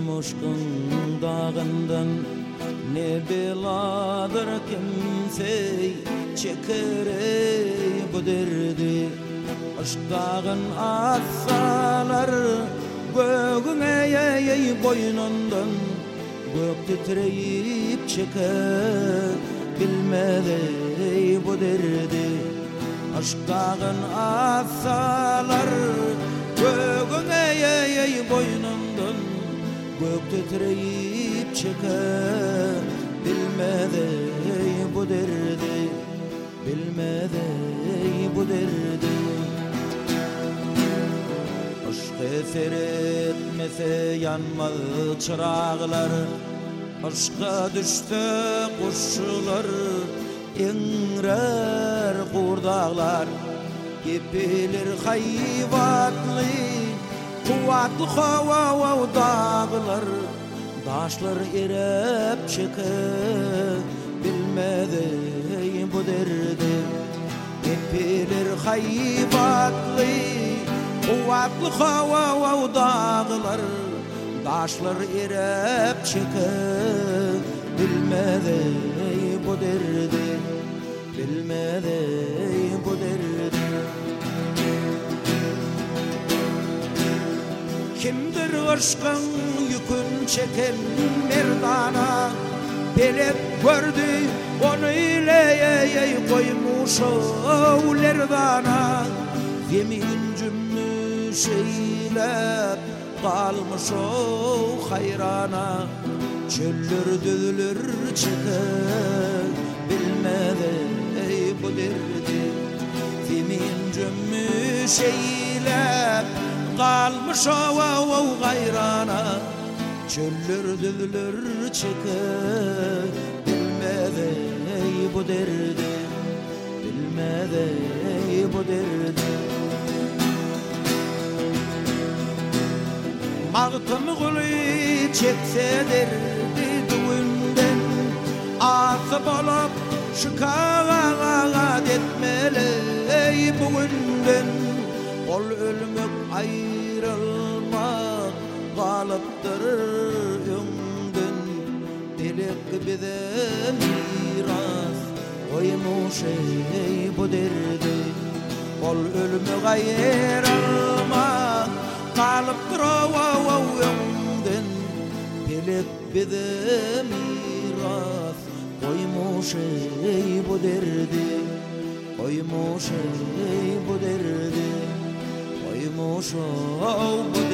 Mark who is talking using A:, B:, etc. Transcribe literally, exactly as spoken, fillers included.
A: Koymuşkun dağından ne beladır kimsey çekerey bu derdi. Aşk dağın atsalar göğüne yey boynundan, gök titreyip çeker bilmedi bu derdi. Aşk dağın atsalar göğüne yey boynundan, gök titreyip çeker bilmedi bu derdi, bilmedi bu derdi. Aşk eser etmese yanmaz çırağlar, aşka düştü kuşlar, ingrer kurdağlar, gepilir hayvatlı, kuvvetli hava dağlar, daşlar erep çeker bilmedi bu derdi. Gepilir hayvatlı, kuvvetli hava dağlar, daşlar erep çeker bilmedi bu derdi, bilmedi bu derdi. Kimdir aşkın yükün çeken merdana, belep gördü onu ile koymuş o lerdana. Yemin cümlü şeyler kalmış o hayrana, çöllür düzülür çeker bilmedi bu derdi. Yemin cümlü şeyler kalmış o hayrana, çöllür düzülür çeker bilmedi bu derdi, bilmedi bu derdi. Mağtım gülü çekse derdi düğünden, atı bolup şikagat etmeli bugünden. Ol ölmek ayrılmak kalıptır ömründen, dilek bize miras koymuş ey bu derdi. Ol ölmek ayrılmak kalıptır ömründen, dilek bize miras koymuş ey bu derdi, koymuş ey bu derdi, koymuş o bu